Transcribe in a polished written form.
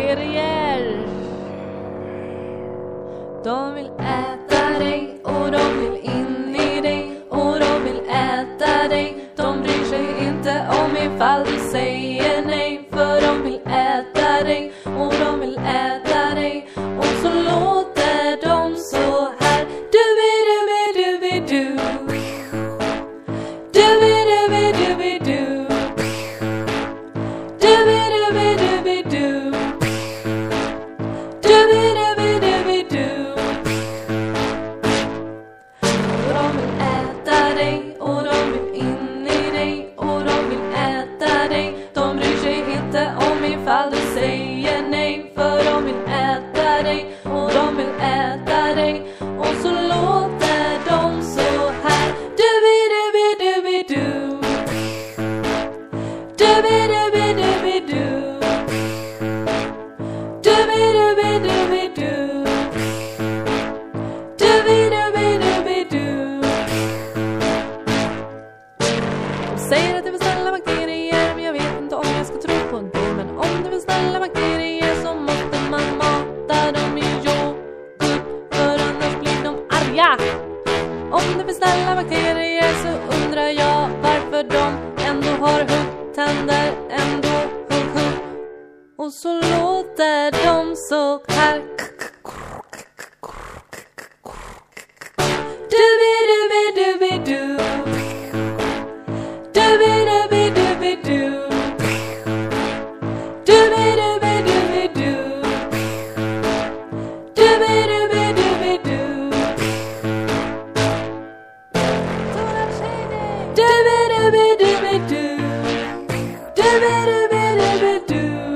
bakterier. De vill äta dig och de vill in i dig och de vill äta dig. De bryr sig inte om ifall du säger nej, för de vill äta dig och de vill äta dig. Och så låter de så här. Dubi-dubi-dubi-du. Dubi-dubi-dubi-du. Dubi-dubi-dubi-du. Dubi-dubi-dubi-du. Och de vill äta dig och de vill in i dig och de vill äta dig. De bryr sig inte om ifall du säger nej, för de vill äta dig och de vill äta dig. Och så låter de så här. Dubi-dubi-dubi-du. Dubi-dubi-dubi-du. Dubi-dubi-dubi-du. Dubi-dubi-dubi-du. De säger att det vill ställa bakterier, men jag vet inte om jag ska tro på det. Men om det vill ställa bakterier så måste man mata dem i yoghurt, för annars blir de arga. Om det vill ställa bakterier så undrar jag varför de ändå har huggtänder, ändå hugg. Och så låter de så här. Dubi-dubi-dubi-du. Dubi-dubi-dubi-du. Dubi-dubi-dubi-du. Dubi-dubi-dubi-du. Dubi-dubi-dubi-du. Dubi-dubi-dubi-du.